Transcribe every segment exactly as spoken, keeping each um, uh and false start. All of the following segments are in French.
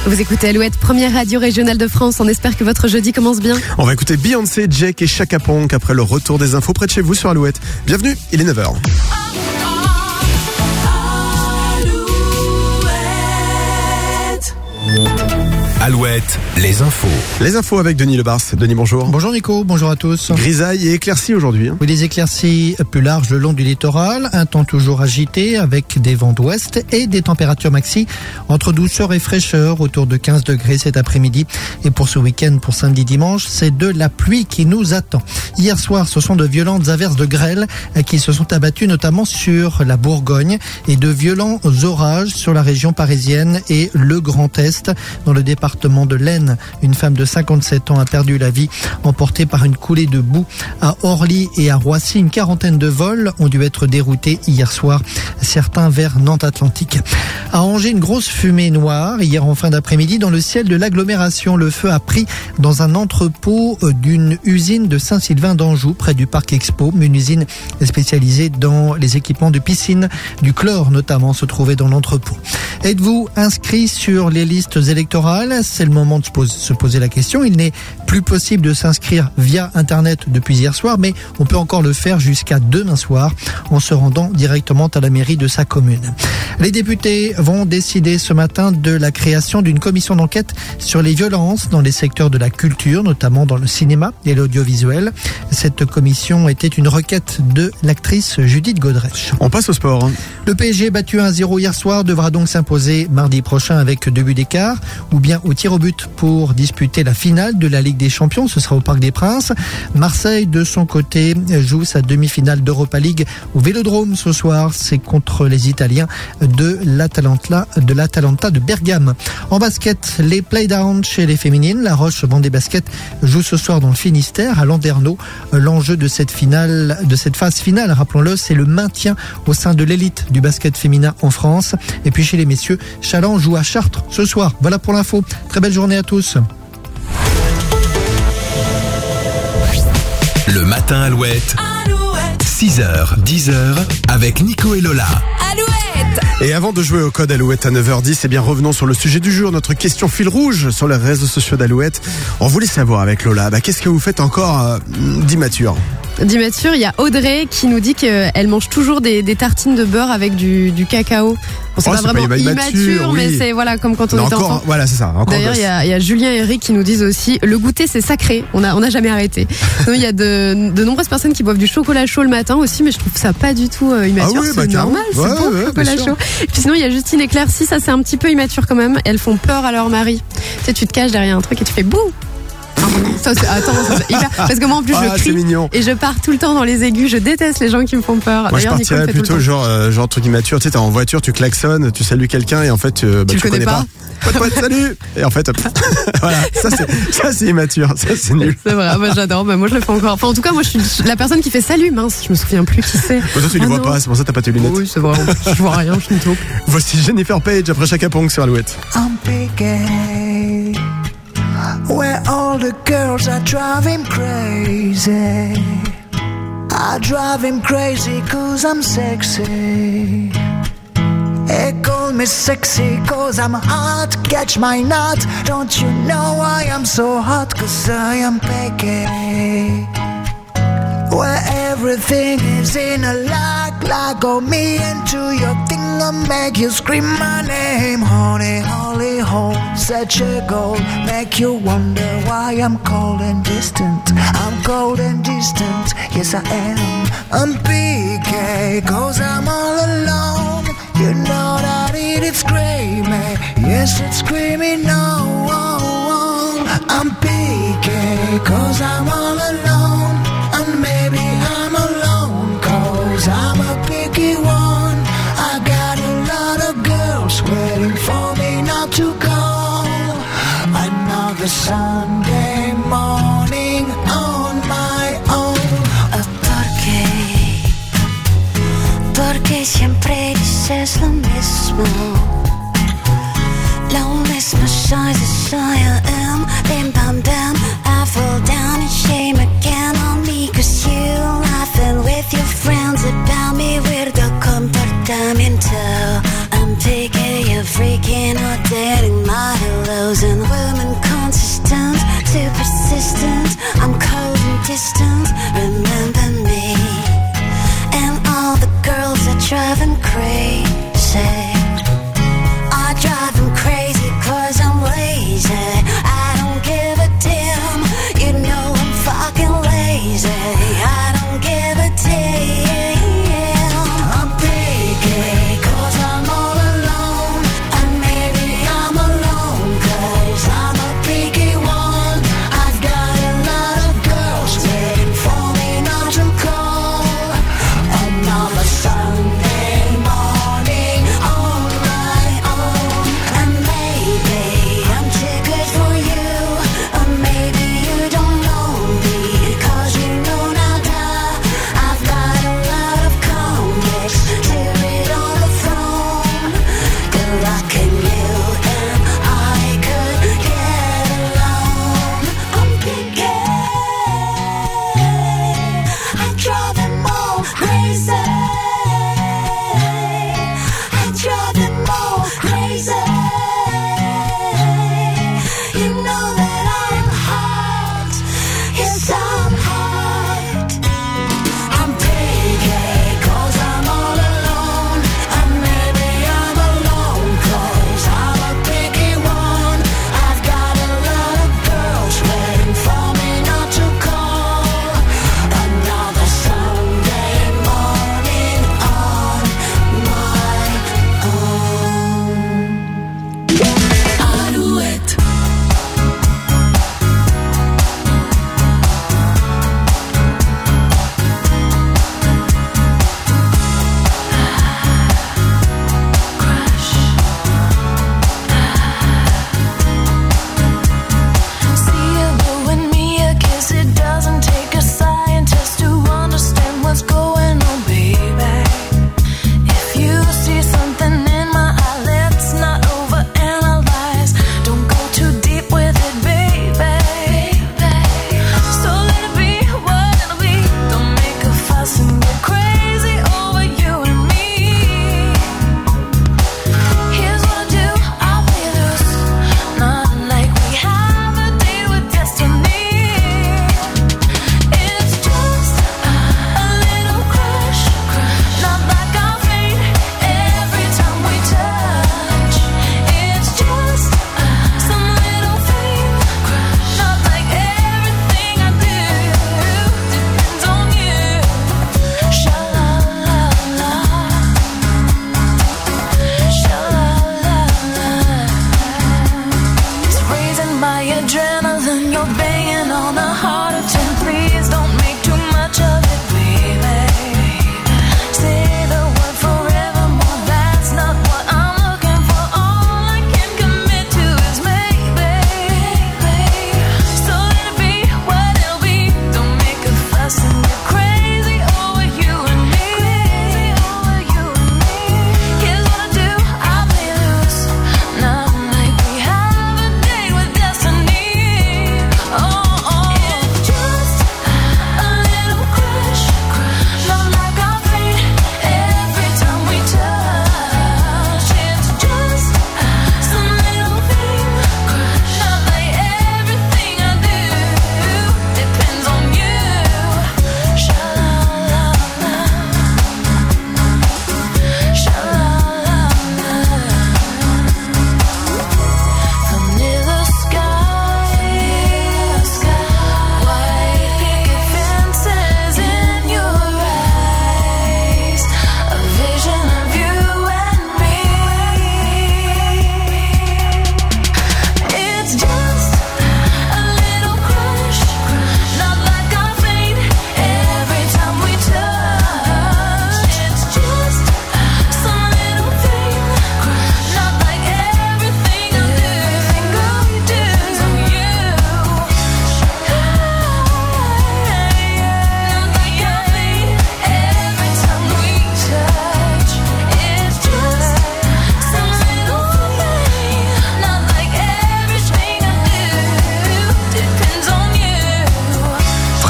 Vous écoutez Alouette, première radio régionale de France. On espère que votre jeudi commence bien. On va écouter Beyoncé, Jake et Chaka Ponk après le retour des infos près de chez vous sur Alouette. Bienvenue, il est neuf heures. Alouette, les infos. Les infos avec Denis Lebars. Denis, bonjour. Bonjour Nico, bonjour à tous. Grisaille et éclaircies aujourd'hui. Oui, des éclaircies plus larges le long du littoral, un temps toujours agité avec des vents d'ouest et des températures maxi entre douceur et fraîcheur autour de quinze degrés cet après-midi. Et pour ce week-end, pour samedi dimanche, c'est de la pluie qui nous attend. Hier soir, ce sont de violentes averses de grêle qui se sont abattues notamment sur la Bourgogne et de violents orages sur la région parisienne et le Grand Est dans le département de l'Aisne. Une femme de cinquante-sept ans a perdu la vie emportée par une coulée de boue à Orly et à Roissy. Une quarantaine de vols ont dû être déroutés hier soir, certains vers Nantes-Atlantique. À Angers, une grosse fumée noire hier en fin d'après-midi dans le ciel de l'agglomération. Le feu a pris dans un entrepôt d'une usine de Saint-Sylvain d'Anjou près du parc Expo, une usine spécialisée dans les équipements de piscine. Du chlore notamment se trouvait dans l'entrepôt. Êtes-vous inscrit sur les listes électorales ? C'est le moment de se poser la question. Il n'est plus possible de s'inscrire via Internet depuis hier soir, mais on peut encore le faire jusqu'à demain soir en se rendant directement à la mairie de sa commune. Les députés vont décider ce matin de la création d'une commission d'enquête sur les violences dans les secteurs de la culture, notamment dans le cinéma et l'audiovisuel. Cette commission était une requête de l'actrice Judith Godrèche. On passe au sport. Le P S G battu un à zéro hier soir devra donc s'imposer mardi prochain avec deux buts d'écart ou bien au tir au but pour disputer la finale de la Ligue des Champions. Ce sera au Parc des Princes. Marseille, de son côté, joue sa demi-finale d'Europa League au Vélodrome ce soir. C'est contre les Italiens de l'Atalanta de, l'Atalanta de Bergame. En basket, les playdowns chez les féminines. La Roche Vendée Basket joue ce soir dans le Finistère à Landerneau. L'enjeu de cette finale, de cette phase finale, rappelons-le, c'est le maintien au sein de l'élite du basket féminin en France. Et puis chez les messieurs, Challenge joue à Chartres ce soir. Voilà pour l'info. Très belle journée à tous. Le matin Alouette. Alouette. six heures, dix heures avec Nico et Lola. Alouette. Et avant de jouer au code Alouette à neuf heures dix, eh bien revenons sur le sujet du jour, notre question fil rouge sur les réseaux sociaux d'Alouette. On voulait savoir avec Lola, bah, qu'est-ce que vous faites encore euh, d'immature ? D'immature, il y a Audrey qui nous dit qu'elle mange toujours des, des tartines de beurre avec du, du cacao. Bon, c'est oh, pas c'est vraiment pas immature, immature, oui. mais c'est voilà, comme quand on non, était encore, enfant. Voilà, c'est ça. Encore D'ailleurs, il y a, y a Julien et Eric qui nous disent aussi le goûter c'est sacré. On a on n'a jamais arrêté. Donc il y a de, de nombreuses personnes qui boivent du chocolat chaud le matin aussi, mais je trouve ça pas du tout euh, immature. Ah oui, c'est bah, normal, c'est ouais, bon ouais, le chocolat chaud. Et puis sinon il y a Justine Éclaircie, ça c'est un petit peu immature quand même. Elles font peur à leur mari. Tu sais, tu te caches derrière un truc et tu fais bouh. Ça, c'est, attends, ça, c'est hyper, parce que moi en plus ah, je crie et je pars tout le temps dans les aigus. Je déteste les gens qui me font peur. Moi D'ailleurs, je partirais plutôt genre euh, genre truc immature. Tu sais, t'es en voiture, tu klaxonnes, tu salues quelqu'un et en fait euh, bah, tu, tu le connais, connais pas. Pote, pote, salut. Et en fait, hop. Voilà, ça c'est ça c'est immature, ça c'est nul. C'est vrai, moi j'adore. Bah, moi je le fais encore. Enfin en tout cas moi je suis la personne qui fait salut. Mince, je me souviens plus qui c'est. Bah, toi tu les oh, vois non. pas, c'est pour ça que t'as pas tes lunettes. Oui c'est vrai. Je vois rien, je suis une taupe. Voici Jennifer Page après Chaka Ponk sur Alouette. I'm picking where all the girls are driving crazy. I drive him crazy cause I'm sexy. They call me sexy cause I'm hot. Catch my nut. Don't you know I am so hot cause I am picky. Where everything is in a lock, lock on me into your thing and make you scream my name. Honey, holy hole, such a goal. Make you wonder why I'm cold and distant. I'm cold and distant, yes I am. I'm P K, cause I'm all alone. You know that it is screaming, yes it's screaming no. I'm P K, cause I'm all alone. And maybe I'm alone, cause I'm a picky one. I got a lot of girls waiting for me not to go. Another Sunday morning on my own. ¿Por qué? Porque siempre dices lo mismo. Lo mismo soy de soy I am. Bim bam bam, I fall down in shame again on me. Cause you laughing with your friends about me. Weirdo comportamiento. I'm picking you freaking or dating my hello.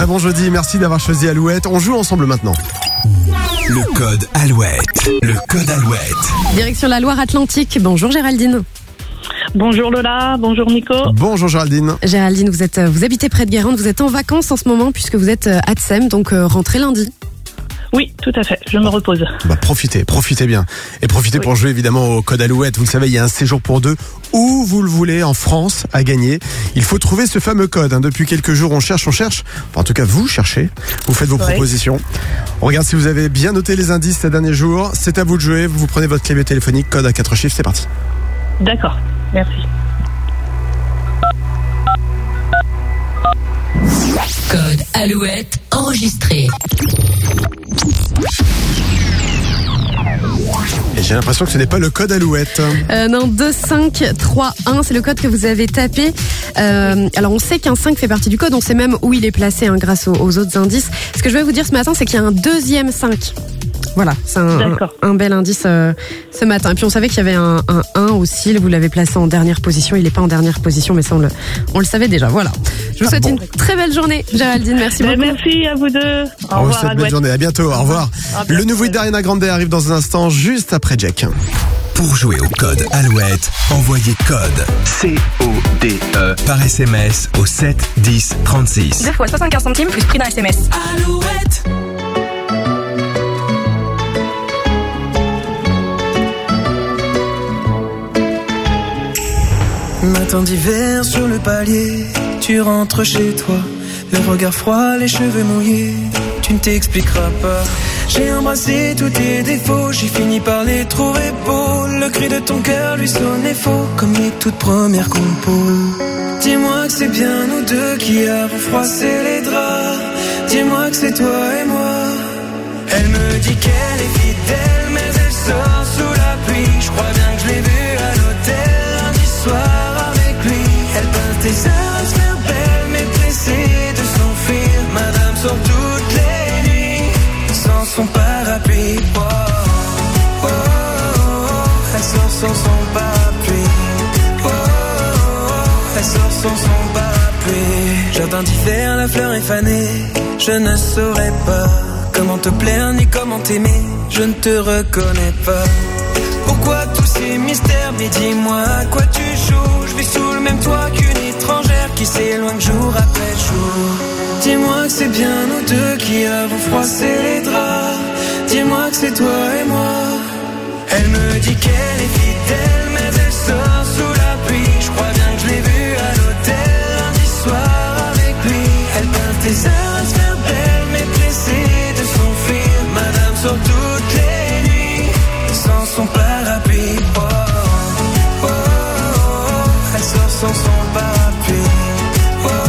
bon jeudi, merci d'avoir choisi Alouette. On joue ensemble maintenant. Le code Alouette. Le code Alouette. Direction la Loire-Atlantique. Bonjour Géraldine. Bonjour Lola, bonjour Nico. Bonjour Géraldine. Géraldine, vous êtes, vous habitez près de Guérande, vous êtes en vacances en ce moment puisque vous êtes à Tsem, donc euh, rentrez lundi. Oui, tout à fait, je me repose. Bah profitez, profitez bien. Et profitez Oui. pour jouer évidemment au code Alouette. Vous le savez, il y a un séjour pour deux où vous le voulez en France à gagner. Il faut trouver ce fameux code. Hein. Depuis quelques jours, on cherche, on cherche. Enfin, en tout cas, vous cherchez. Vous faites vos Oui. propositions. On regarde si vous avez bien noté les indices ces derniers jours. C'est à vous de jouer. Vous prenez votre clavier téléphonique, code à quatre chiffres. C'est parti. D'accord, merci. Code Alouette enregistré. Et j'ai l'impression que ce n'est pas le code Alouette. Euh, non, deux cinq trois un, c'est le code que vous avez tapé. Euh, alors on sait qu'un cinq fait partie du code, on sait même où il est placé hein, grâce aux, aux autres indices. Ce que je vais vous dire ce matin, c'est qu'il y a un deuxième cinq. Voilà, c'est un, un, un bel indice euh, ce matin. Et puis on savait qu'il y avait un, un un aussi, vous l'avez placé en dernière position. Il n'est pas en dernière position, mais ça on le, on le savait déjà. Voilà. Je vous Ah souhaite bon. une très belle journée, Géraldine. Merci Ben, beaucoup. merci à vous deux. Au On vous revoir souhaite une belle Alouette. journée. À bientôt. Au revoir. À bientôt. Le nouveau hit d'Ariana Grande arrive dans un instant, juste après Jack. Pour jouer au code Alouette, envoyez code C O D E par S M S au sept dix trente-six. deux fois soixante-quinze centimes plus prix d'un S M S. Alouette. Matin d'hiver sur le palier, tu rentres chez toi, le regard froid, les cheveux mouillés, tu ne t'expliqueras pas. J'ai embrassé tous tes défauts, j'ai fini par les trouver beaux. Le cri de ton cœur lui sonnait faux, comme les toutes premières compos. Dis-moi que c'est bien nous deux qui avons froissé les draps. Dis-moi que c'est toi et moi. Elle me dit qu'elle est fidèle, mais elle sort sous la pluie. Je crois bien que je l'ai vue à l'hôtel lundi soir avec lui. Elle peint tes heures à se faire belle, mais pressée de s'enfuir. Madame sort toutes les nuits sans son parapluie. Oh, oh, oh, oh, elle sort sans son parapluie. Oh, oh, oh, elle sort sans son parapluie. Jardin d'hiver, la fleur est fanée. Je ne saurais pas comment te plaire ni comment t'aimer. Je ne te reconnais pas. Pourquoi tous ces mystères? Mais dis-moi à quoi tu joues. Je vis sous le même toit qu'une étrangère qui s'éloigne jour après jour. Dis-moi que c'est bien nous deux qui avons froissé les draps. Dis-moi que c'est toi et moi. Elle me dit qu'elle est fidèle, mais elle sort sous la pluie. Je crois bien que je l'ai vue à l'hôtel lundi soir avec lui. Elle peint tes heures à se faire belle, mais pressée de s'enfuir. Madame sort toutes les nuits sans son parapluie. Oh, oh, oh, oh, elle sort sans son parapluie. Oh, oh,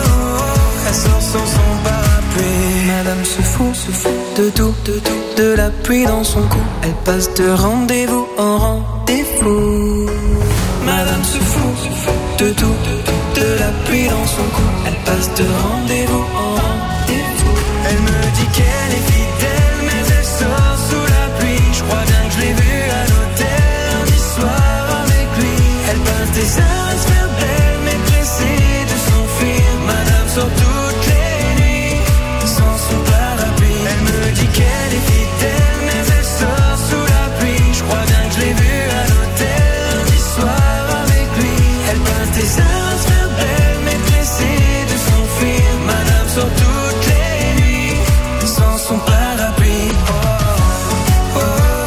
oh, elle sort sans son parapluie. Madame se fout, se fout de tout, de tout, de la pluie dans son cou. Elle passe de rendez-vous en rendez-vous. Madame se fout, se fout de tout, de tout, de la pluie dans son cou. Elle passe de rendez-vous en rendez-vous. Elle me dit qu'elle est fidèle, mais elle sort sous la pluie. Je crois bien que je l'ai vue à l'hôtel lundi soir avec lui. Elle passe des heures à se faire belle, mais pressée de s'enfuir. Madame sort toutes les nuits sans son parapluie. Elle me dit qu'elle est fidèle, mais elle sort sous la pluie. Je crois bien que je l'ai vue à l'hôtel lundi soir avec lui. Elle passe des heures à se faire belle, mais pressée de s'enfuir. Madame sort toutes les nuits sans son parapluie. Oh, oh, oh,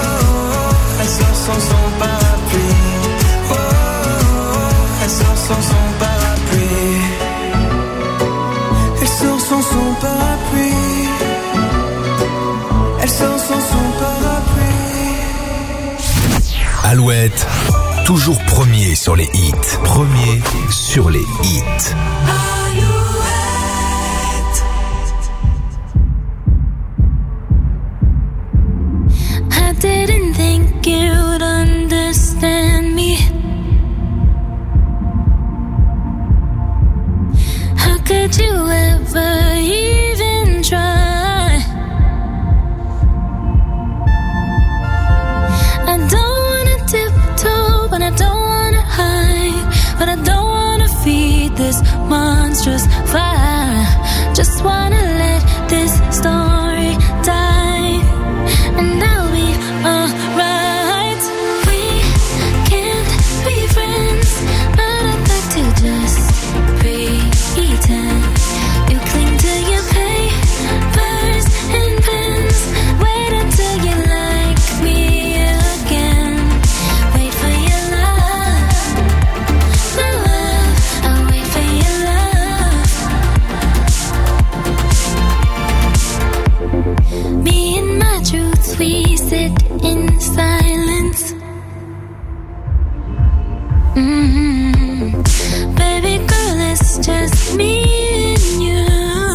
oh, elle sort sans son parapluie. Oh, oh, oh, elle sort sans son parapluie. Elle sort sans son parapluie. Elle sort sans son parapluie. Alouette, toujours premier sur les hits. Premier sur les hits. I didn't think you'd understand me. How could you ever even try? I don't wanna tiptoe, but I don't wanna hide. But I don't wanna feed this monstrous fire. Just wanna we sit in silence? Mm-hmm. Baby girl, it's just me and you.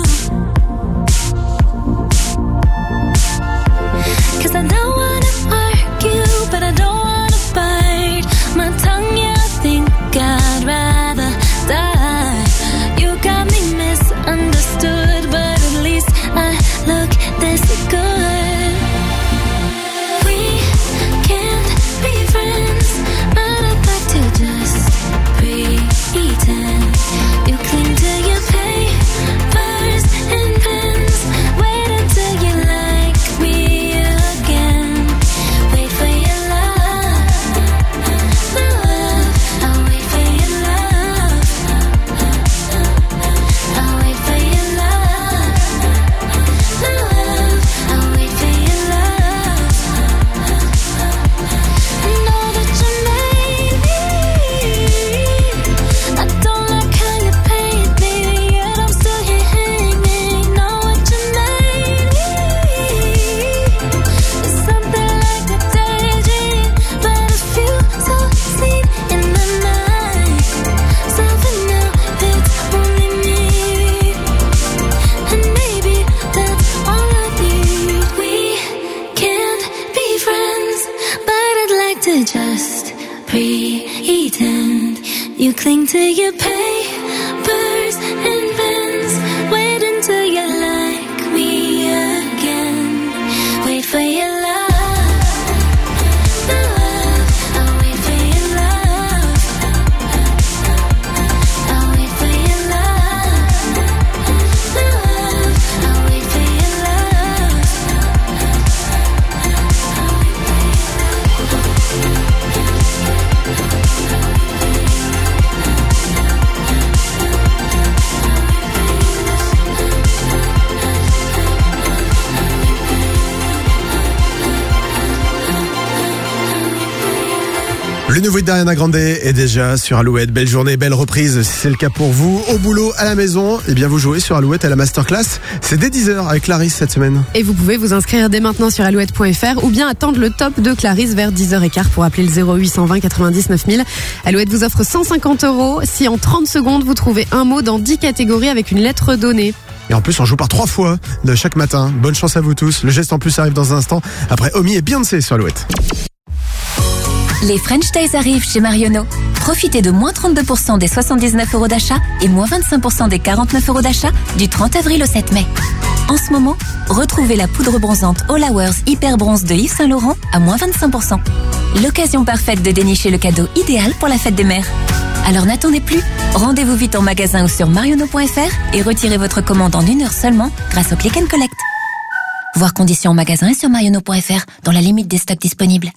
'Cause I don't wanna argue, but I don't wanna bite my tongue, yeah, I think I'd rather die. You got me misunderstood, but at least I look this good. We can't be friends, but I'd like to just pretend. You cling to your papers and pens. Wait until you like me again. Wait for your love, love. I'll wait for your love. I'll wait for your love, love. I'll wait for your love. I know that you made me. I don't like how you paint me, yet I'm still here hanging. Know what you made me. It's something like a daydream, but it feels so seen in the night. Something now that's only me, and maybe that's all I need. We can't be friends, but I'd like to just pretend. You cling to your papers and pens. Wait until you like me again. Wait for your love, love. I'll wait for your love. I'll wait for your love, love. I'll wait for your love. Le nouveau d'Ariana Grande est déjà sur Alouette. Belle journée, belle reprise. Si c'est le cas pour vous, au boulot, à la maison, eh bien vous jouez sur Alouette à la masterclass. C'est dès dix heures avec Clarisse cette semaine. Et vous pouvez vous inscrire dès maintenant sur alouette point f r ou bien attendre le top de Clarisse vers dix heures quinze pour appeler le zéro huit cent vingt quatre-vingt-dix-neuf mille. Alouette vous offre cent cinquante euros si en trente secondes vous trouvez un mot dans dix catégories avec une lettre donnée. Et en plus, on joue par trois fois de chaque matin. Bonne chance à vous tous. Le geste en plus arrive dans un instant. Après Omi et Beyoncé sur Alouette. Les French Days arrivent chez Marionneau. Profitez de moins trente-deux pour cent des soixante-dix-neuf euros d'achat et moins vingt-cinq pour cent des quarante-neuf euros d'achat du trente avril au sept mai. En ce moment, retrouvez la poudre bronzante All Hours Hyper Bronze de Yves Saint Laurent à moins vingt-cinq pour cent. L'occasion parfaite de dénicher le cadeau idéal pour la fête des mères. Alors n'attendez plus, rendez-vous vite en magasin ou sur marionneau point f r et retirez votre commande en une heure seulement grâce au Click and Collect. Voir conditions en magasin et sur marionneau point f r dans la limite des stocks disponibles.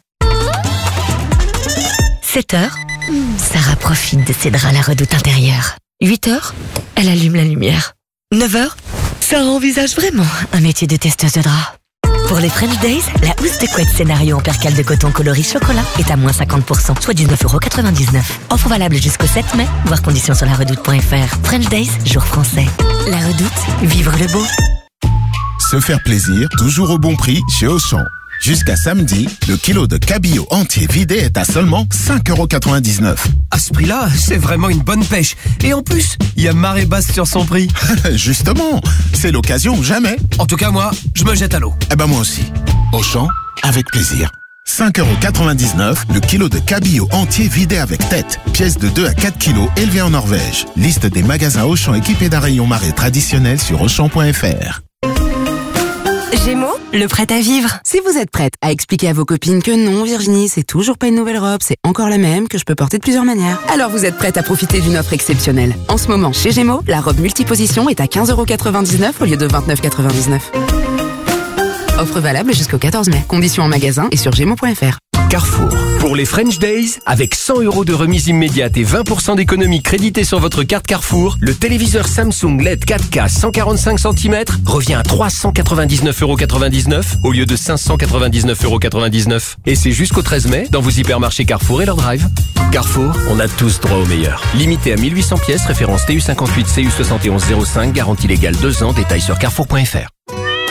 sept heures, Sarah profite de ses draps à la redoute intérieure. huit heures, elle allume la lumière. neuf heures, Sarah envisage vraiment un métier de testeuse de draps. Pour les French Days, la housse de couette scénario en percale de coton coloris chocolat est à moins cinquante pour cent, soit dix-neuf euros quatre-vingt-dix-neuf. Offre valable jusqu'au sept mai, voir conditions sur la redoute point f r. French Days, jour français. La redoute, vivre le beau. Se faire plaisir, toujours au bon prix chez Auchan. Jusqu'à samedi, le kilo de cabillaud entier vidé est à seulement cinq euros quatre-vingt-dix-neuf. À ce prix-là, c'est vraiment une bonne pêche. Et en plus, il y a marée basse sur son prix. Justement, c'est l'occasion ou jamais. En tout cas, moi, je me jette à l'eau. Eh ben moi aussi. Auchan, avec plaisir. cinq euros quatre-vingt-dix-neuf, le kilo de cabillaud entier vidé avec tête. Pièce de deux à quatre kilos élevée en Norvège. Liste des magasins Auchan équipés d'un rayon marée traditionnel sur auchan point f r. Gémeaux, le prêt à vivre. Si vous êtes prête à expliquer à vos copines que non, Virginie, c'est toujours pas une nouvelle robe, c'est encore la même, que je peux porter de plusieurs manières, alors vous êtes prête à profiter d'une offre exceptionnelle. En ce moment, chez Gémeaux, la robe multiposition est à quinze euros quatre-vingt-dix-neuf au lieu de vingt-neuf euros quatre-vingt-dix-neuf. Offre valable jusqu'au quatorze mai. Conditions en magasin et sur gémeaux point f r. Carrefour. Pour les French Days, avec cent euros de remise immédiate et vingt pour cent d'économie créditée sur votre carte Carrefour, le téléviseur Samsung L E D quatre K cent quarante-cinq centimètres revient à trois cent quatre-vingt-dix-neuf euros quatre-vingt-dix-neuf au lieu de cinq cent quatre-vingt-dix-neuf euros quatre-vingt-dix-neuf. Et c'est jusqu'au treize mai dans vos hypermarchés Carrefour et leur drive. Carrefour, on a tous droit au meilleur. Limité à mille huit cents pièces, référence T U cinquante-huit C U soixante et onze zéro cinq, garantie légale deux ans, détails sur carrefour point f r.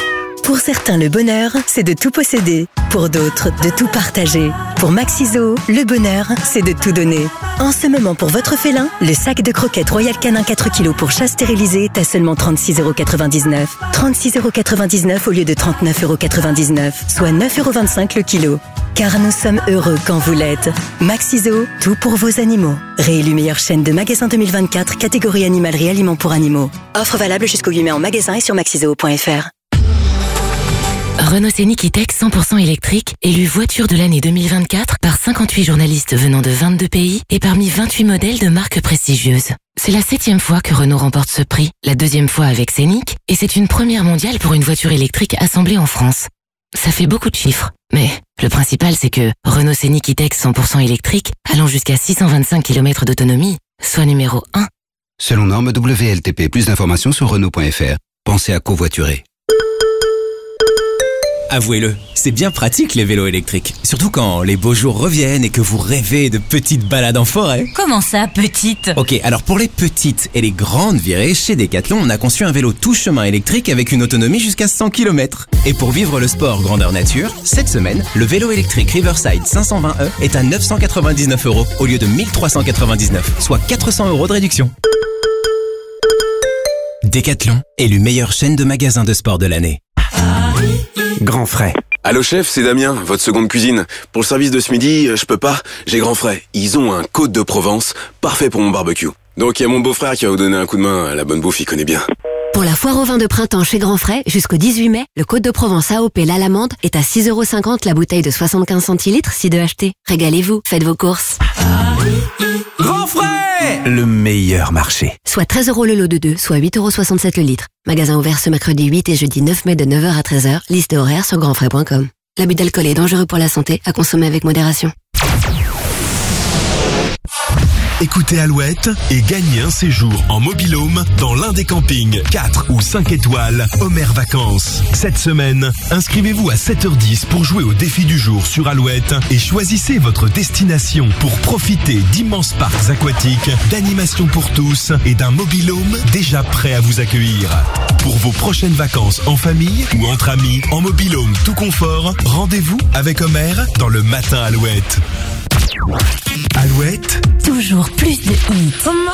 Pour certains, le bonheur, c'est de tout posséder. Pour d'autres, de tout partager. Pour Maxiso, le bonheur, c'est de tout donner. En ce moment, pour votre félin, le sac de croquettes Royal Canin quatre kilos pour chat stérilisé est à seulement trente-six euros quatre-vingt-dix-neuf. trente-six euros quatre-vingt-dix-neuf au lieu de trente-neuf euros quatre-vingt-dix-neuf, soit neuf euros vingt-cinq le kilo. Car nous sommes heureux quand vous l'êtes. Maxiso, tout pour vos animaux. Réélu meilleure chaîne de magasins deux mille vingt-quatre, catégorie animalerie aliments pour animaux. Offre valable jusqu'au huit mai en magasin et sur maxiso point f r. Renault Scénic E-Tech cent pour cent électrique, élu voiture de l'année deux mille vingt-quatre par cinquante-huit journalistes venant de vingt-deux pays et parmi vingt-huit modèles de marques prestigieuses. C'est la septième fois que Renault remporte ce prix, la deuxième fois avec Scénic, et c'est une première mondiale pour une voiture électrique assemblée en France. Ça fait beaucoup de chiffres, mais le principal c'est que Renault Scénic E-Tech cent pour cent électrique, allant jusqu'à six cent vingt-cinq kilomètres d'autonomie, soit numéro un. Selon norme W L T P, plus d'informations sur Renault point f r. Pensez à covoiturer. Avouez-le, c'est bien pratique les vélos électriques. Surtout quand les beaux jours reviennent et que vous rêvez de petites balades en forêt. Comment ça, petite? Ok, alors pour les petites et les grandes virées, chez Decathlon, on a conçu un vélo tout chemin électrique avec une autonomie jusqu'à cent kilomètres. Et pour vivre le sport grandeur nature, cette semaine, le vélo électrique Riverside cinq cent vingt E est à neuf cent quatre-vingt-dix-neuf euros au lieu de mille trois cent quatre-vingt-dix-neuf, soit quatre cents euros de réduction. Decathlon, élu meilleure chaîne de magasins de sport de l'année. Grand frais. Allô chef, c'est Damien, votre seconde cuisine. Pour le service de ce midi, je peux pas, j'ai Grand frais. Ils ont un Côte de Provence, parfait pour mon barbecue. Donc il y a mon beau-frère qui va vous donner un coup de main, la bonne bouffe, il connaît bien. Pour la foire au vin de printemps chez Grand Frais, jusqu'au dix-huit mai, le Côte de Provence A O P l'Alamande est à six euros cinquante la bouteille de soixante-quinze centilitres si deux achetés. Régalez-vous, faites vos courses. Grand Frais, le meilleur marché. Soit treize euros le lot de deux, soit huit euros soixante-sept le litre. Magasin ouvert ce mercredi huit et jeudi neuf mai de neuf heures à treize heures. Liste et horaire sur grand frais point com. L'abus d'alcool est dangereux pour la santé, à consommer avec modération. Écoutez Alouette et gagnez un séjour en mobil-home dans l'un des campings quatre ou cinq étoiles Homer Vacances. Cette semaine, inscrivez-vous à sept heures dix pour jouer au défi du jour sur Alouette et choisissez votre destination pour profiter d'immenses parcs aquatiques, d'animations pour tous et d'un mobil-home déjà prêt à vous accueillir. Pour vos prochaines vacances en famille ou entre amis, en mobil-home tout confort, rendez-vous avec Homer dans le matin Alouette. Alouette, toujours plus de hits.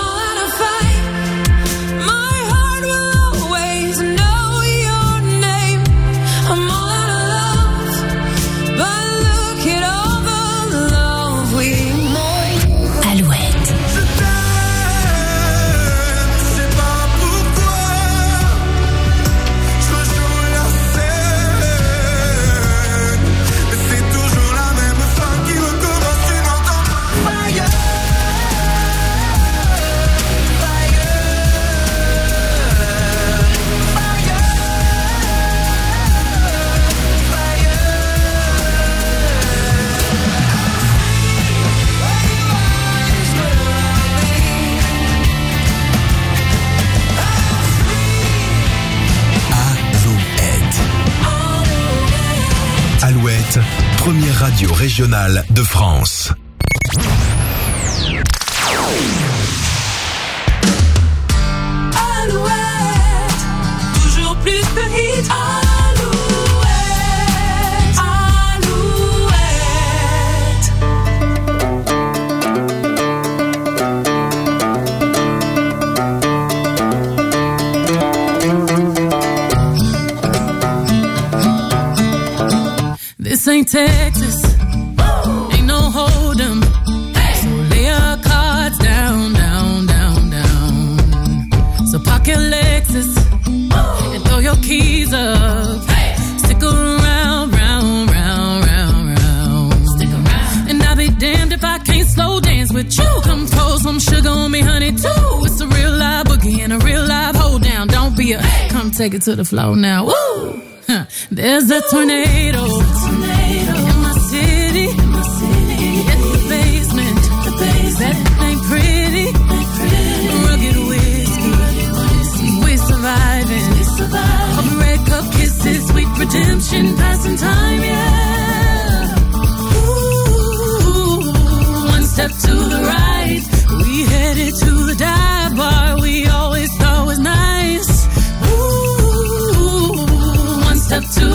Alouette, première radio régionale de France. Alouette, toujours plus de hits. Alouette, Alouette. This ain't Texas, ain't no hold'em. So lay your cards down, down, down, down. So park your Lexus and throw your keys up. Stick around, round, round, round, round. Stick around. And I'll be damned if I can't slow dance with you. Come pour some sugar on me, honey, too. It's a real live boogie and a real live hold down. Don't be a, come take it to the floor now. Woo! Huh. There's a tornado. In my city, in my city, it's the basement, the basement. That ain't pretty, ain't pretty. Rugged whiskey, we're surviving. We surviving. Of red cup kisses, sweet redemption, passing time, yeah. Ooh, one step to the right, we headed to the dive bar we always thought was nice. Ooh, one step to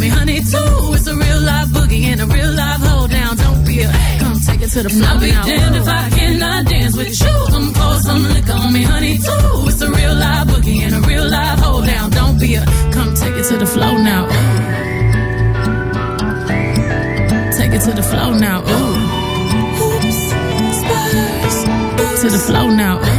me, honey, too. It's a real life boogie and a real life hold down. Don't be a, come take it to the floor. I'll be damned if I cannot dance with you. Come pour some liquor on me, honey, too. It's a real life boogie and a real life hold down. Don't be a, come take it to the floor now. Ooh. Take it to the floor now. Ooh. Oops, Spurs. To the floor now. Ooh.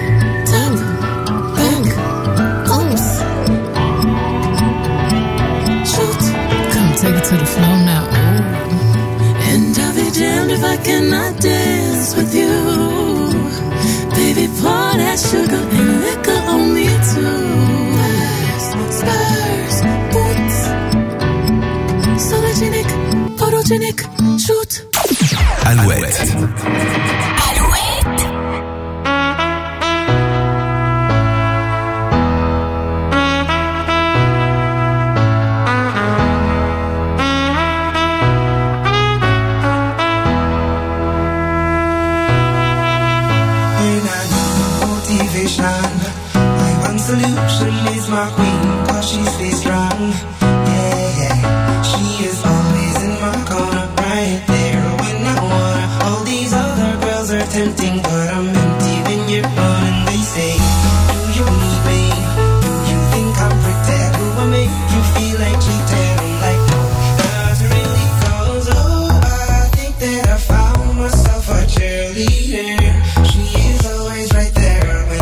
Take it to the floor now. Ooh. And I'll be damned if I cannot dance with you. Baby, pour that sugar and liquor on me too. Spurs, boots. Sologenic, photogenic, shoot. Alouette. Alouette. My one solution is my queen, cause she stays strong. Yeah, yeah. She is always in my corner, right there when I wanna. All these other girls are tempting, but I'm empty when you're gone. And they say, do you need me? Do you think I'm pretty? Do I make you feel like cheating? I'm like, no, not really, cause oh, I think that I found myself a cheerleader. She is always right there.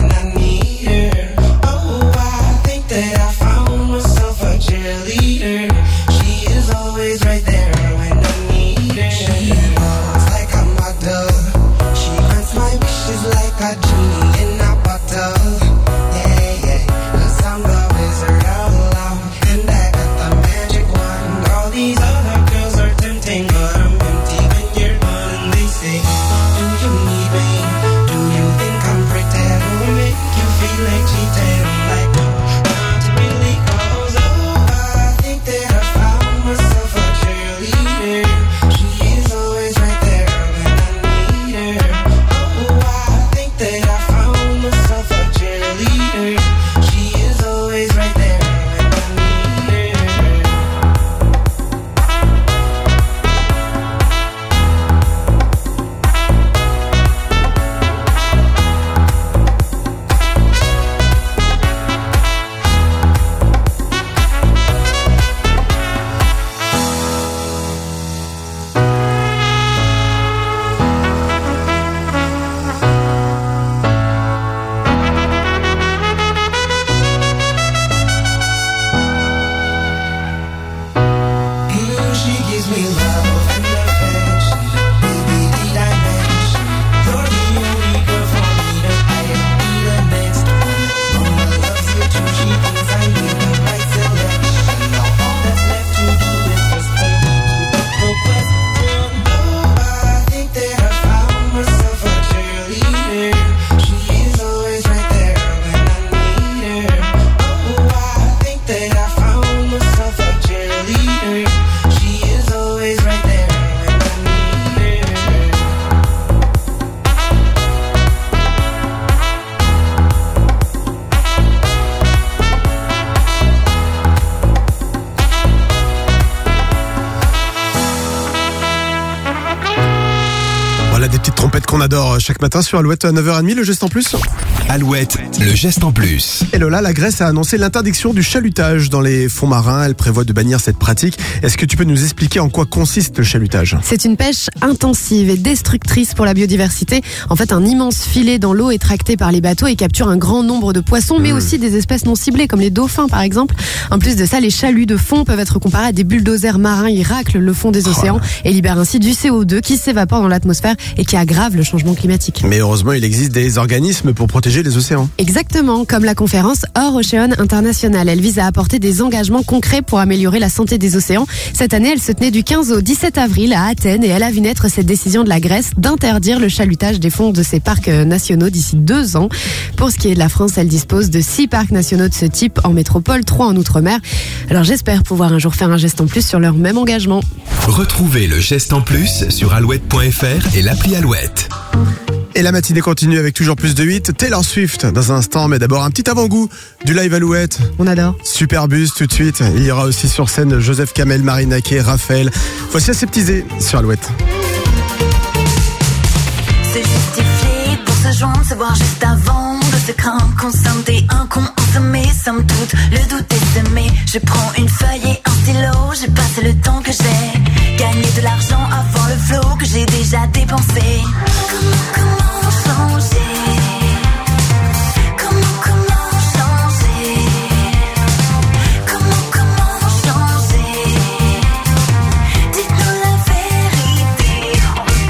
Qu'on adore chaque matin sur Alouette à neuf heures trente, le geste en plus. Alouette, le geste en plus. Et Lola, la Grèce a annoncé l'interdiction du chalutage dans les fonds marins. Elle prévoit de bannir cette pratique. Est-ce que tu peux nous expliquer en quoi consiste le chalutage ? C'est une pêche intensive et destructrice pour la biodiversité. En fait, un immense filet dans l'eau est tracté par les bateaux et capture un grand nombre de poissons, mais mmh. aussi des espèces non ciblées comme les dauphins par exemple. En plus de ça, les chaluts de fond peuvent être comparés à des bulldozers marins. Ils raclent le fond des océans oh. et libèrent ainsi du C O deux qui s'évapore dans l'atmosphère et qui aggrave le changement climatique. Mais heureusement, il existe des organismes pour protéger les océans. Exactement, comme la conférence Our Ocean International. Elle vise à apporter des engagements concrets pour améliorer la santé des océans. Cette année, elle se tenait du quinze au dix-sept avril à Athènes et elle a vu naître cette décision de la Grèce d'interdire le chalutage des fonds de ses parcs nationaux d'ici deux ans. Pour ce qui est de la France, elle dispose de six parcs nationaux de ce type en métropole, trois en outre-mer. Alors j'espère pouvoir un jour faire un geste en plus sur leur même engagement. Retrouvez le geste en plus sur alouette point f r et l'appli Alouette. Et la matinée continue avec toujours plus de hits. Taylor Swift dans un instant, mais d'abord un petit avant-goût du live Alouette. On adore. Super bus tout de suite. Il y aura aussi sur scène Joseph Kamel, Marina Kaye, Raphaël. Voici Aseptisé sur Alouette. C'est justifié pour se joindre, se voir juste avant de se craindre, consommer un con, on se met, somme toute, le doute est semé. Je prends une feuille et un stylo, je passe le temps que j'ai gagné de l'argent avant le flot que j'ai déjà dépensé. Comment, comment changer? Comment, comment changer? Comment, comment changer? Dites-nous la vérité.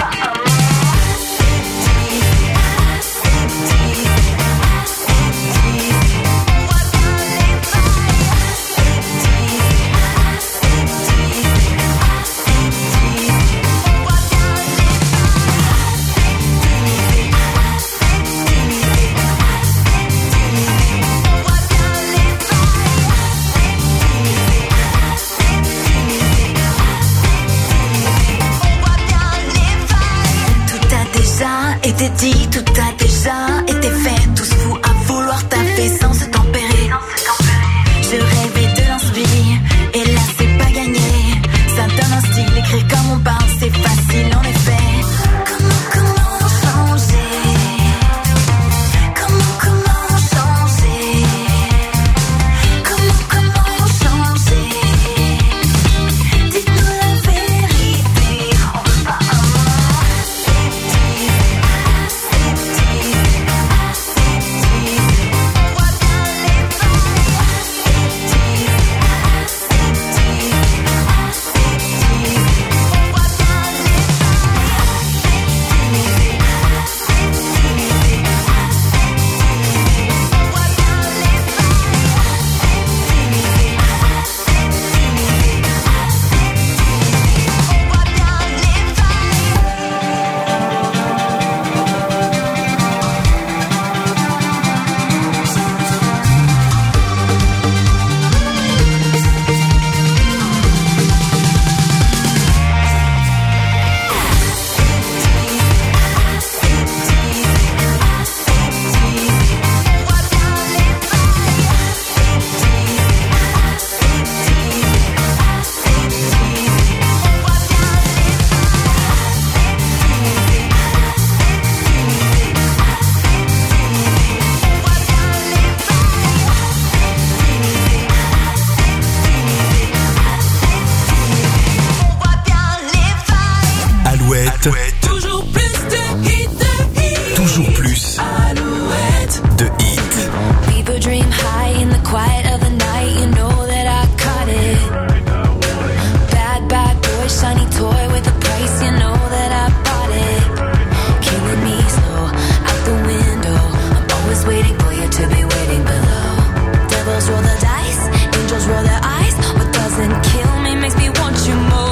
Été dit, tout a déjà été fait. Tous fous à vouloir taper sans se tempérer. Je rêvais de l'inspire, et là c'est pas gagné. Ça donne un style, écrire comme on parle, c'est facile en effet. Comment, comment changer? Comment, comment changer? Comment, comment changer? Dites-nous la vérité. On veut pas un mot. Toujours plus de hits, de hits. Toujours plus Alouette de hits. People dream high in the quiet of the night. You know that I caught it. Bad, bad boy, shiny toy with a price. You know that I bought it. Killing me slow, out the window. I'm always waiting for you to be waiting below. Devils roll the dice, angels roll their eyes. What doesn't kill me makes me want you more.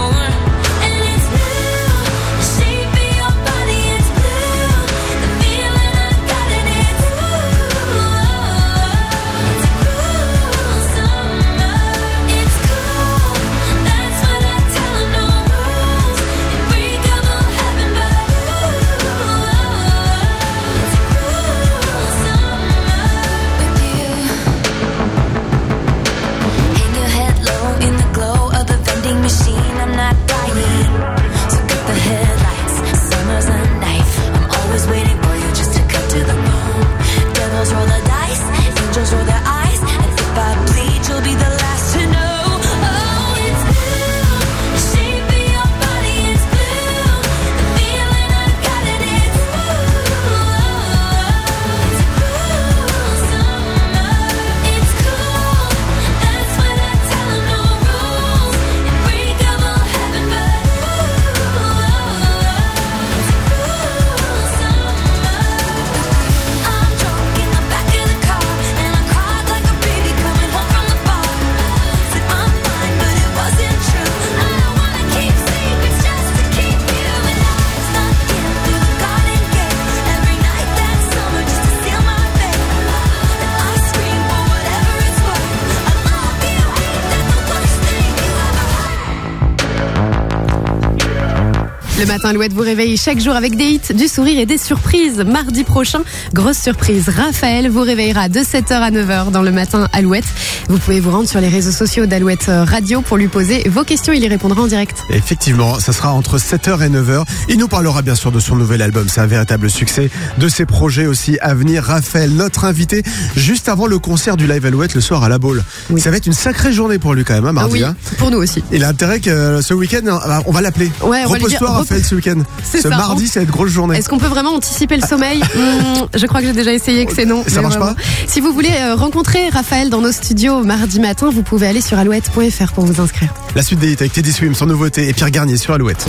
Le matin Alouette vous réveille chaque jour avec des hits, du sourire et des surprises. Mardi prochain, grosse surprise, Raphaël vous réveillera de sept heures à neuf heures dans le matin Alouette. Vous pouvez vous rendre sur les réseaux sociaux d'Alouette Radio pour lui poser vos questions, il y répondra en direct. Effectivement, ça sera entre sept heures et neuf heures. Il nous parlera bien sûr de son nouvel album, c'est un véritable succès, de ses projets aussi à venir. Raphaël, notre invité, juste avant le concert du Live Alouette le soir à la Baule. Oui. Ça va être une sacrée journée pour lui quand même, hein, mardi. Ah oui, hein. Pour nous aussi. Il a intérêt que euh, ce week-end, on va l'appeler. Ouais, repose-toi Raphaël ce week-end. Ce ça. mardi, ça va être grosse journée. Est-ce qu'on peut vraiment anticiper le sommeil? mmh, Je crois que j'ai déjà essayé, que c'est non. Ça marche vraiment. pas. Si vous voulez euh, rencontrer Raphaël dans nos studios mardi matin, vous pouvez aller sur alouette point f r pour vous inscrire. La suite des hits avec Teddy Swim, son nouveauté, et Pierre Garnier sur Alouette.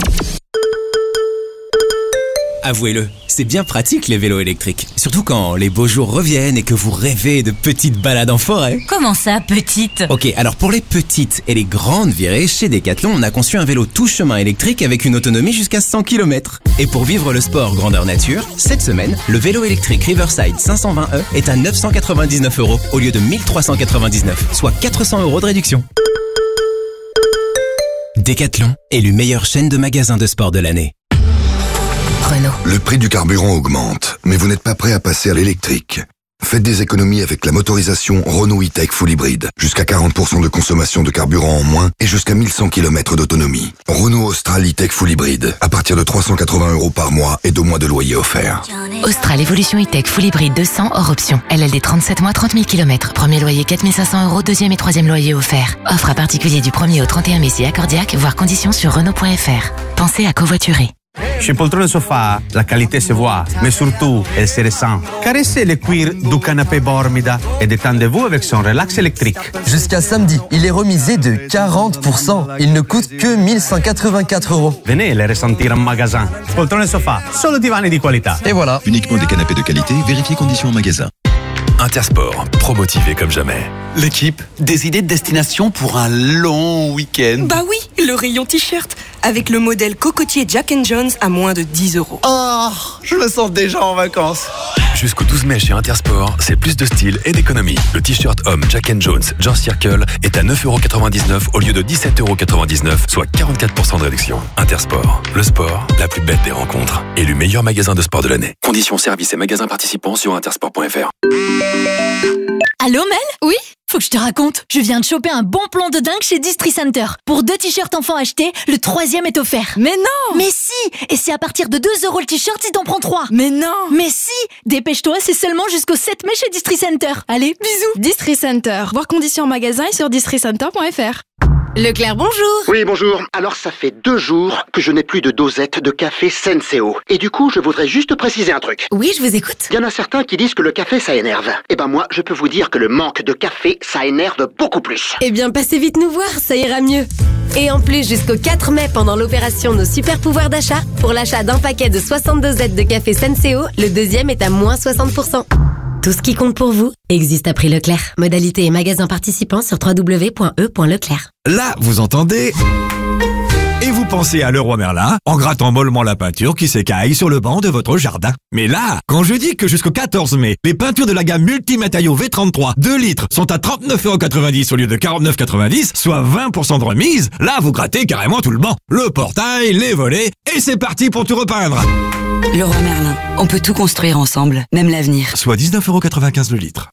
Avouez-le, c'est bien pratique les vélos électriques. Surtout quand les beaux jours reviennent et que vous rêvez de petites balades en forêt. Comment ça, petite? Ok, alors pour les petites et les grandes virées, chez Decathlon, on a conçu un vélo tout chemin électrique avec une autonomie jusqu'à cent kilomètres. Et pour vivre le sport grandeur nature, cette semaine, le vélo électrique Riverside cinq cent vingt E est à neuf cent quatre-vingt-dix-neuf euros au lieu de mille trois cent quatre-vingt-dix-neuf, soit quatre cents euros de réduction. Decathlon, élu meilleure chaîne de magasins de sport de l'année. Renault. Le prix du carburant augmente, mais vous n'êtes pas prêt à passer à l'électrique. Faites des économies avec la motorisation Renault E-Tech Full Hybrid. Jusqu'à quarante pour cent de consommation de carburant en moins et jusqu'à mille cent kilomètres d'autonomie. Renault Austral E-Tech Full Hybrid. À partir de trois cent quatre-vingts euros par mois et deux mois de loyer offert. Austral Evolution E-Tech Full Hybrid deux cents hors option. L L D trente-sept mois, trente mille kilomètres. Premier loyer quatre mille cinq cents euros, deuxième et troisième loyer offert. Offre à particulier du premier au trente et un mai si accordiaque, voire conditions sur Renault point f r. Pensez à covoiturer. Chez Poltrone Sofa, la qualité se voit, mais surtout, elle se ressent. Caressez le cuir du canapé Bormida et détendez-vous avec son relax électrique. Jusqu'à samedi, il est remisé de quarante pour cent. Il ne coûte que mille cent quatre-vingt-quatre euros. Venez les ressentir en magasin. Poltrone Sofa, solo divani di qualità. Et voilà. Uniquement des canapés de qualité, vérifiez conditions en magasin. Intersport, pro-motivé comme jamais. L'équipe, des idées de destination pour un long week-end. Bah oui, le rayon t-shirt, avec le modèle cocotier Jack and Jones à moins de dix euros. Oh, je me sens déjà en vacances. Jusqu'au douze mai chez Intersport, c'est plus de style et d'économie. Le t-shirt homme Jack and Jones Jean Circle est à neuf euros quatre-vingt-dix-neuf au lieu de dix-sept euros quatre-vingt-dix-neuf, soit quarante-quatre pour cent de réduction. Intersport, le sport, la plus belle des rencontres. Élu meilleur magasin de sport de l'année. Conditions, services et magasins participants sur intersport point f r. Allô Mel? Oui? Faut que je te raconte. Je viens de choper un bon plan de dingue chez Distri Center. Pour deux t-shirts enfants achetés, le troisième est offert. Mais non! Mais si! Et c'est à partir de deux euros le t-shirt si t'en prends trois. Mais non! Mais si! Dépêche-toi, c'est seulement jusqu'au sept mai chez Distri Center. Allez, bisous! Distri Center. Voir conditions en magasin et sur distri center point f r. Leclerc, bonjour. Oui, bonjour. Alors, ça fait deux jours que je n'ai plus de dosette de café Senseo. Et du coup, je voudrais juste préciser un truc. Oui, je vous écoute. Il y en a certains qui disent que le café, ça énerve. Eh ben moi, je peux vous dire que le manque de café, ça énerve beaucoup plus. Eh bien, passez vite nous voir, ça ira mieux. Et en plus, jusqu'au quatre mai, pendant l'opération Nos Super Pouvoirs d'achat, pour l'achat d'un paquet de soixante-deux dosettes de café Senseo, le deuxième est à moins soixante pour cent. Tout ce qui compte pour vous existe à prix Leclerc. Modalité et magasin participants sur w w w point e point leclerc. Là, vous entendez... Et vous pensez à Leroy Merlin en grattant mollement la peinture qui s'écaille sur le banc de votre jardin. Mais là, quand je dis que jusqu'au quatorze mai, les peintures de la gamme multimatériaux V trente-trois deux litres sont à trente-neuf euros quatre-vingt-dix au lieu de quarante-neuf euros quatre-vingt-dix, soit vingt pour cent de remise, là vous grattez carrément tout le banc. Le portail, les volets, et c'est parti pour tout repeindre. Leroy Merlin, on peut tout construire ensemble, même l'avenir. Soit dix-neuf euros quatre-vingt-quinze le litre.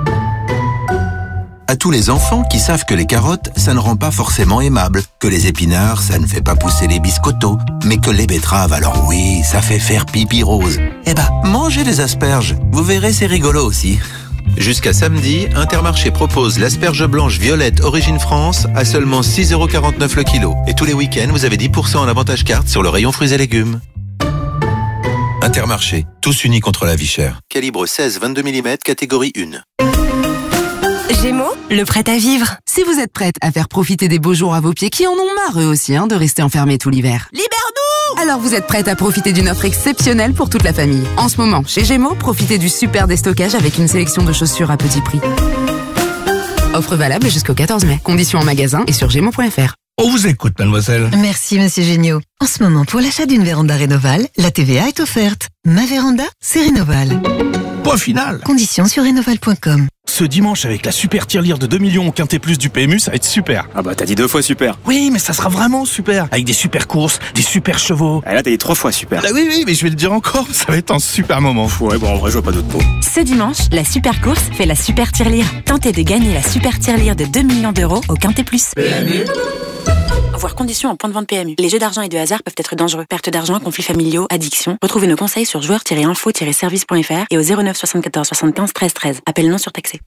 À tous les enfants qui savent que les carottes, ça ne rend pas forcément aimable, que les épinards, ça ne fait pas pousser les biscottos, mais que les betteraves, alors oui, ça fait faire pipi rose. Eh ben, mangez des asperges, vous verrez, c'est rigolo aussi. Jusqu'à samedi, Intermarché propose l'asperge blanche violette Origine France à seulement six euros quarante-neuf le kilo. Et tous les week-ends, vous avez dix pour cent en avantage carte sur le rayon fruits et légumes. Intermarché, tous unis contre la vie chère. Calibre seize vingt-deux millimètres, catégorie un. Gémeaux, le prêt à vivre. Si vous êtes prête à faire profiter des beaux jours à vos pieds, qui en ont marre eux aussi hein, de rester enfermés tout l'hiver. Libère-nous! Alors vous êtes prête à profiter d'une offre exceptionnelle pour toute la famille. En ce moment, chez Gémeaux, profitez du super déstockage avec une sélection de chaussures à petit prix. Offre valable jusqu'au quatorze mai. Conditions en magasin et sur gémeaux point f r. On vous écoute, mademoiselle. Merci, monsieur Géniaux. En ce moment, pour l'achat d'une véranda Rénoval, la T V A est offerte. Ma véranda, c'est Rénoval. Point final. Conditions sur rénoval point com. Ce dimanche, avec la super tirelire de deux millions au Quintet Plus du P M U, ça va être super. Ah bah t'as dit deux fois super. Oui, mais ça sera vraiment super. Avec des super courses, des super chevaux. Et là t'as dit trois fois super. Ah oui, oui, mais je vais le dire encore, ça va être un super moment. Ouais, bon en vrai je vois pas d'autres mots. Ce dimanche, la super course fait la super tirelire. Tentez de gagner la super tirelire de deux millions d'euros au Quintet Plus. P M U. Voir conditions en point de vente P M U. Les jeux d'argent et de hasard peuvent être dangereux. Perte d'argent, conflits familiaux, addiction. Retrouvez nos conseils sur joueurs tiret info tiret service point f r et au zéro neuf soixante-quatorze soixante-quinze treize treize. Appel non surtaxé.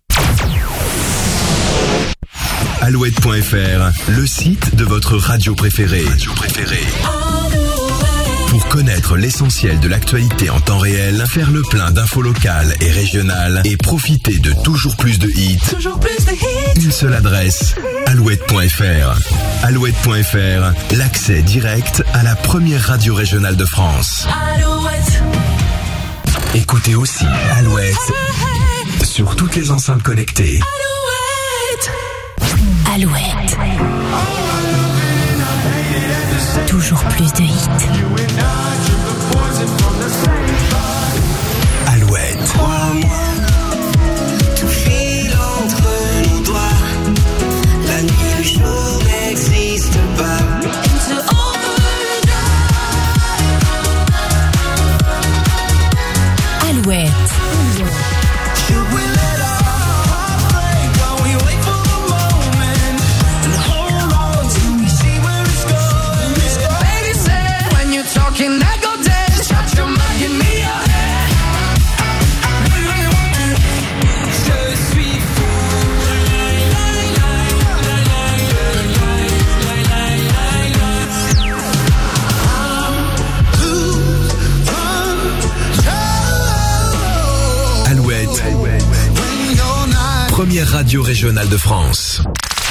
Alouette point F R, le site de votre radio préférée. Radio préférée. Pour connaître l'essentiel de l'actualité en temps réel, faire le plein d'infos locales et régionales et profiter de toujours plus de hits. Toujours plus de hits. Une seule adresse, alouette point F R. Alouette point F R, l'accès direct à la première radio régionale de France. Alouette. Écoutez aussi Alouette sur toutes les enceintes connectées. Alouette. Alouette. Toujours plus de hits. Alouette. Tout file entre nos doigts. La nuit, le jour n'existe pas. Alouette. Première radio régionale de France.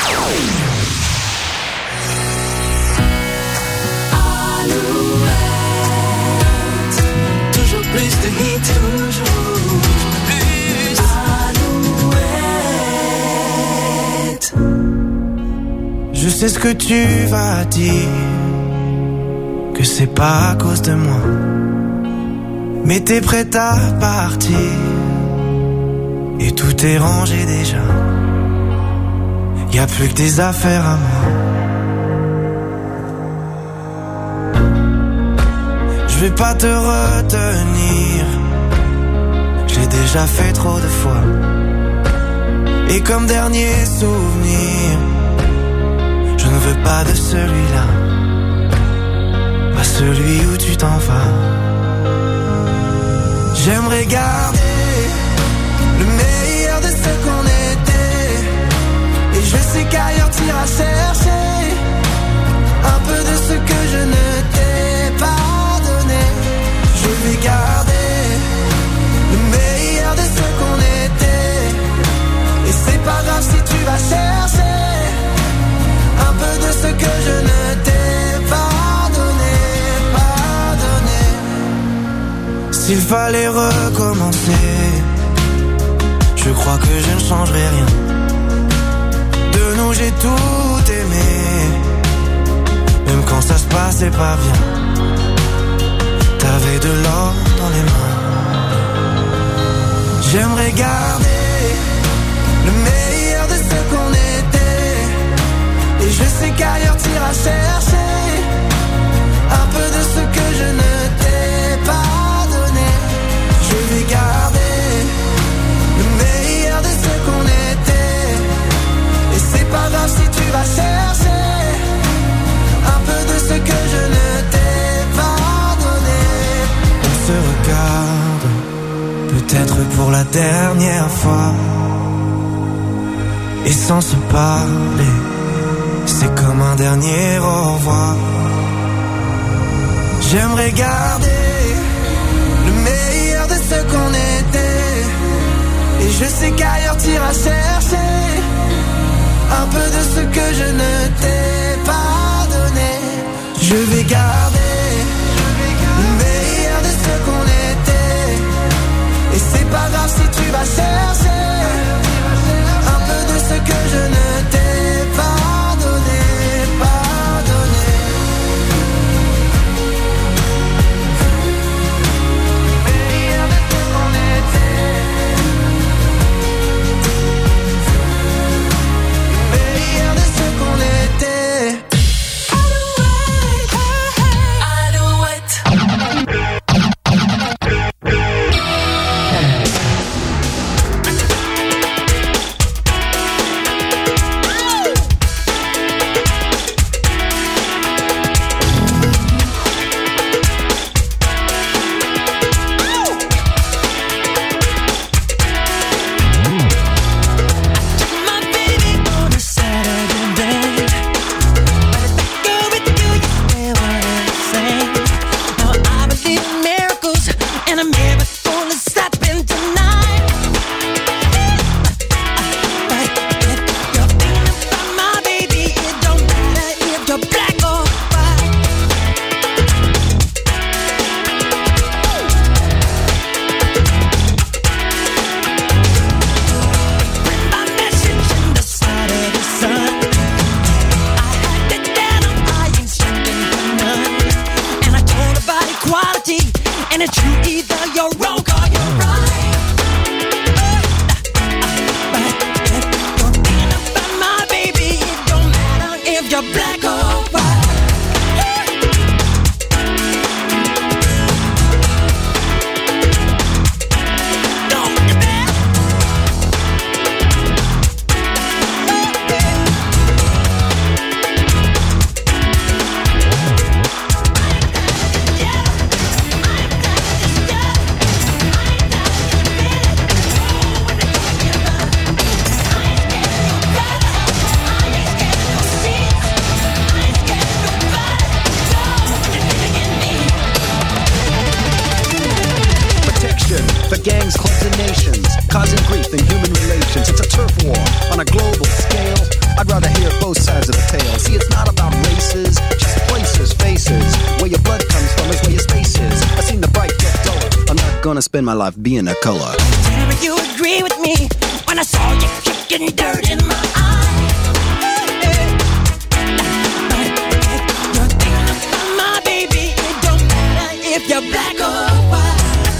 Toujours plus de hits, toujours plus. Alouette. Je sais ce que tu vas dire, que c'est pas à cause de moi, mais t'es prête à partir. Et tout est rangé déjà. Y'a plus que des affaires à moi. Je vais pas te retenir. J'ai déjà fait trop de fois. Et comme dernier souvenir, je ne veux pas de celui-là. Pas celui où tu t'en vas. J'aimerais garder le meilleur de ce qu'on était. Et je sais qu'ailleurs t'iras chercher un peu de ce que je ne t'ai pas donné. Je vais garder le meilleur de ce qu'on était. Et c'est pas grave si tu vas chercher un peu de ce que je ne t'ai pas donné, pas donné. S'il fallait recommencer, je crois que je ne changerai rien. De nous j'ai tout aimé, même quand ça se passait pas bien. T'avais de l'or dans les mains. J'aimerais garder le meilleur de ce qu'on était. Et je sais qu'ailleurs t'iras chercher un peu de ce que je ne t'ai pas donné. Je vais garder le meilleur de ce qu'on était. Et c'est pas grave si tu vas chercher un peu de ce que je ne t'ai pas donné. On se regarde, peut-être pour la dernière fois. Et sans se parler, c'est comme un dernier au revoir. J'aimerais garder le meilleur de ce qu'on était. Et je sais qu'ailleurs t'iras chercher un peu de ce que je ne t'ai pas donné. Je vais garder le meilleur de ce qu'on était. Et c'est pas grave si tu vas chercher un peu de ce que je ne t'ai pas donné, pas donné. Le meilleur de ce qu'on était. if you're black or white. For gangs, clubs, and nations, causing grief in human relations. It's a turf war on a global scale. I'd rather hear both sides of the tale. See, it's not about races, just places, faces. Where your blood comes from is where your space is. I've seen the bright get duller. I'm not gonna spend my life being a color. Tell me you agree with me when I saw you kicking dirt in my eye. You're thinking about my baby. It don't matter if you're black or white.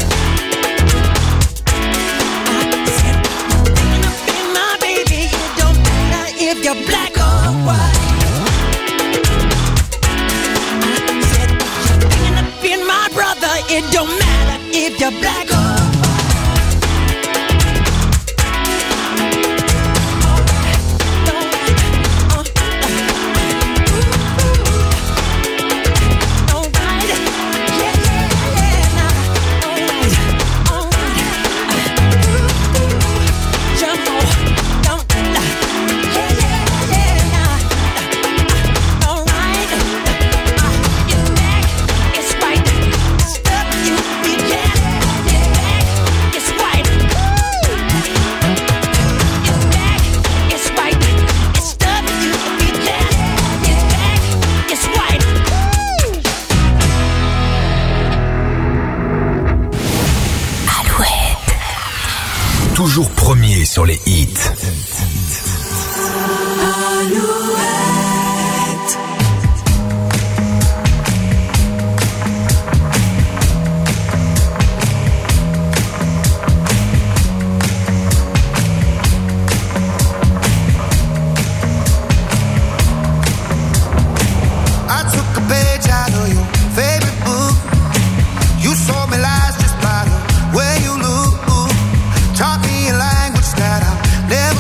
If you're black or white, I said you're thinking of being my brother. It don't matter if you're black or white. Toujours premier sur les hits. Never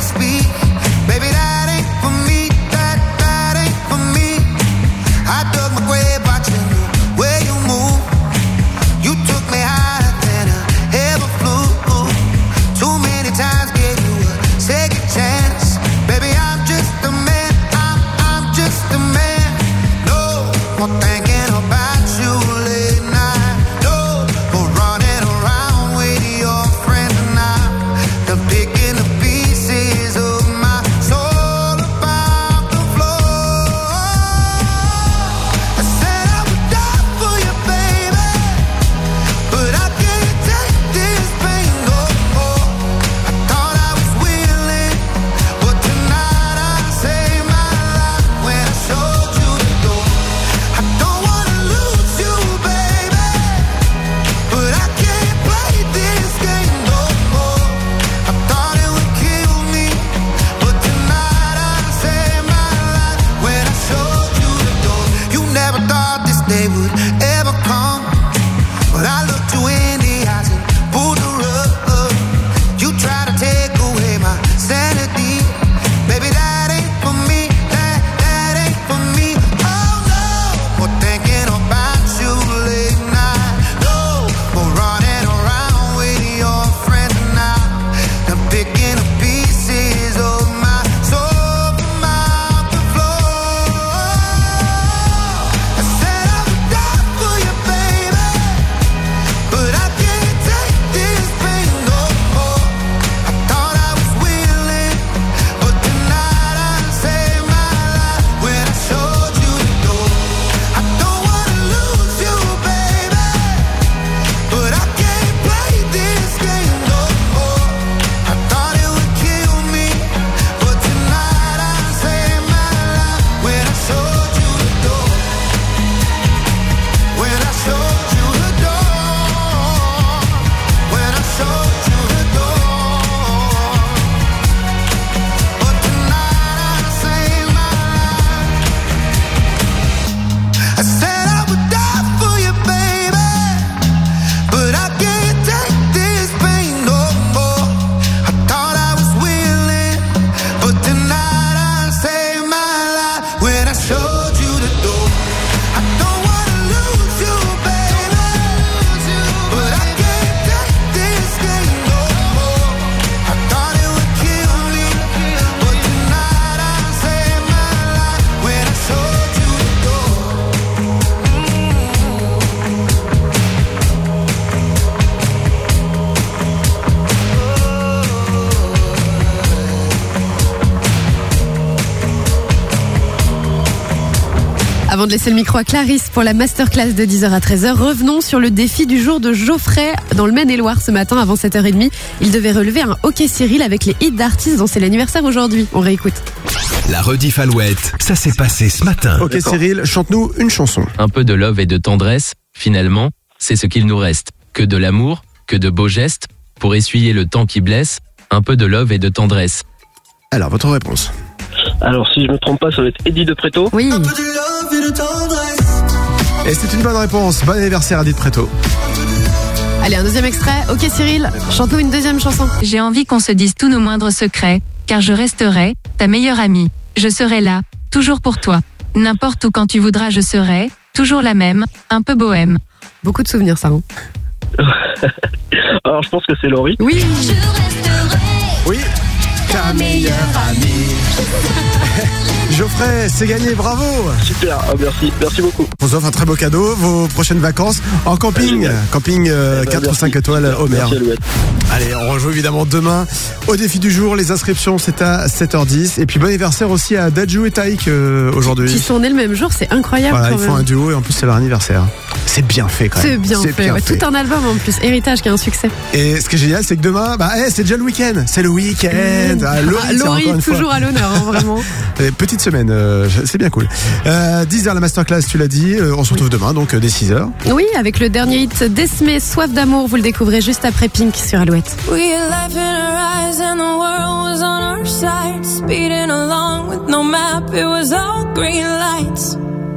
Avant de laisser le micro à Clarisse pour la masterclass de dix heures à treize heures, revenons sur le défi du jour de Geoffrey dans le Maine-et-Loire ce matin avant sept heures trente. Il devait relever un hockey Cyril avec les hits d'artistes dont c'est l'anniversaire aujourd'hui. On réécoute. La rediff Alouette, ça s'est passé ce matin. Ok Cyril, chante-nous une chanson. Un peu de love et de tendresse, finalement, c'est ce qu'il nous reste. Que de l'amour, que de beaux gestes, pour essuyer le temps qui blesse, un peu de love et de tendresse. Alors, votre réponse? Alors, si je me trompe pas, ça va être Eddie de Préto. Oui. Un peu de love et de tendresse. Et c'est une bonne réponse. Bon anniversaire Eddie de Préto. Allez, un deuxième extrait. Ok Cyril, chante-nous une deuxième chanson. J'ai envie qu'on se dise tous nos moindres secrets, car je resterai ta meilleure amie. Je serai là, toujours pour toi. N'importe où quand tu voudras, je serai toujours la même, un peu bohème. Beaucoup de souvenirs, ça. Hein. Alors, je pense que c'est Laurie. Oui. Oui. Ta meilleure amie. Geoffrey, c'est gagné, bravo. Super, oh, merci, merci beaucoup. On vous offre un très beau cadeau, vos prochaines vacances en camping, ah, camping euh, quatre merci. Ou cinq étoiles au mer. Allez, on rejoue évidemment demain au défi du jour. Les inscriptions, c'est à sept heures dix. Et puis bon anniversaire aussi à Dadju et Taïk euh, aujourd'hui. Qui sont nés le même jour, c'est incroyable. Voilà, quand ils font même. un duo et en plus c'est leur anniversaire. C'est bien fait quand même. C'est bien fait, bien ouais, fait. Tout un album en plus, Héritage qui a un succès. Et ce qui est génial, c'est que demain, bah, hey, c'est déjà le week-end. C'est le week-end. Mmh. Ah, Laurie, ah, Laurie encore une toujours fois. à l'honneur, hein, vraiment. Petite semaine, euh, c'est bien cool. Euh, dix heures la masterclass, tu l'as dit. Euh, on se retrouve oui. demain, donc euh, dès six heures. Oui, avec le dernier hit d'Esmé, Soif d'amour. Vous le découvrez juste après Pink sur Alouette. We had life in our eyes and the world was on our side. Speeding along with no map, it was all green lights.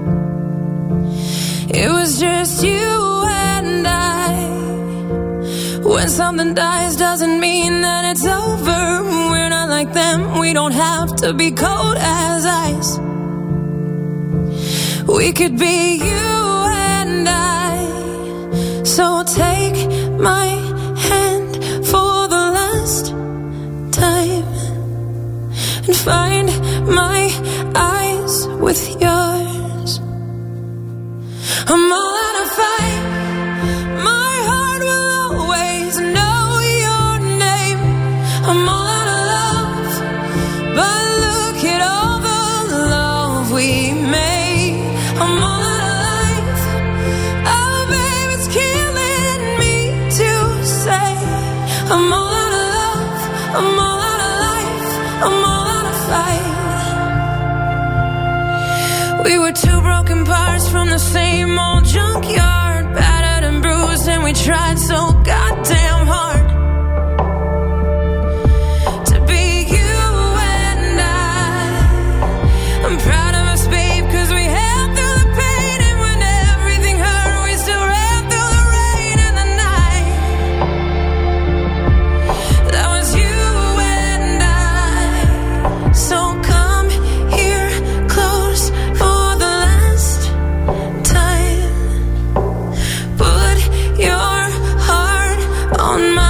It was just you and I. When something dies doesn't mean that it's over. We're not like them, we don't have to be cold as ice. We could be you and I. So take my hand for the last time and find my eyes with yours. I'm all out of fight. My heart will always know your name. I'm all out of love, but look at all the love we made. I'm all out of life. Oh, babe, it's killing me to say. I'm all out of love. I'm all out of life. I'm all out of fight. We were two broken parts from the same old junkyard, battered and bruised, and we tried so goddamn hard to be you and I. I'm proud of us, babe, cause we held through the pain, and when everything hurt, we still ran through the rain and the night. That was you and I. So come here close for the last time. Put your heart on my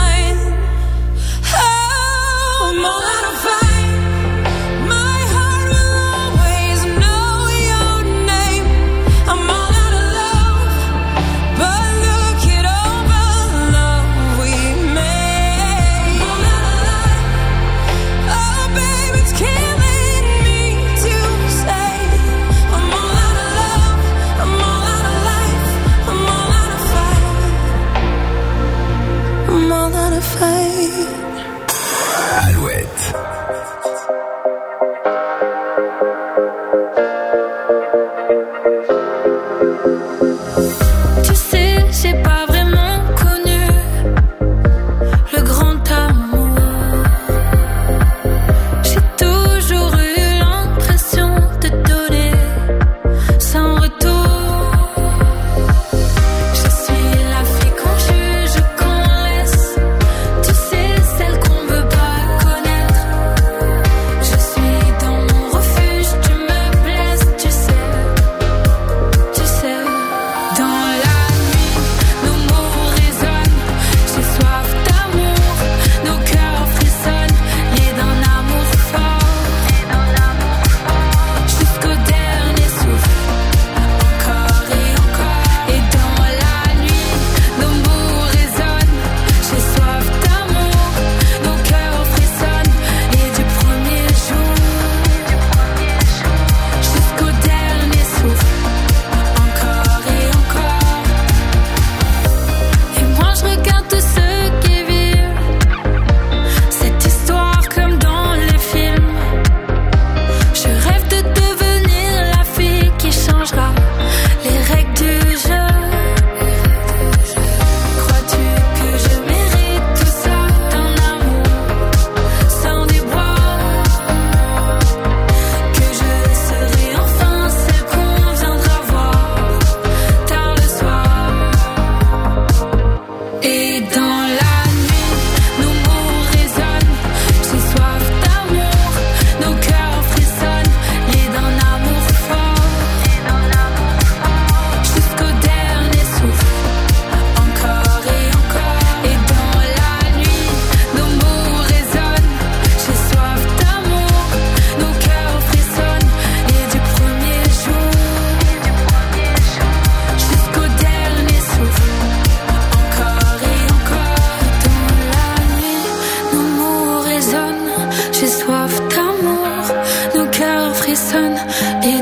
qui sonne. Et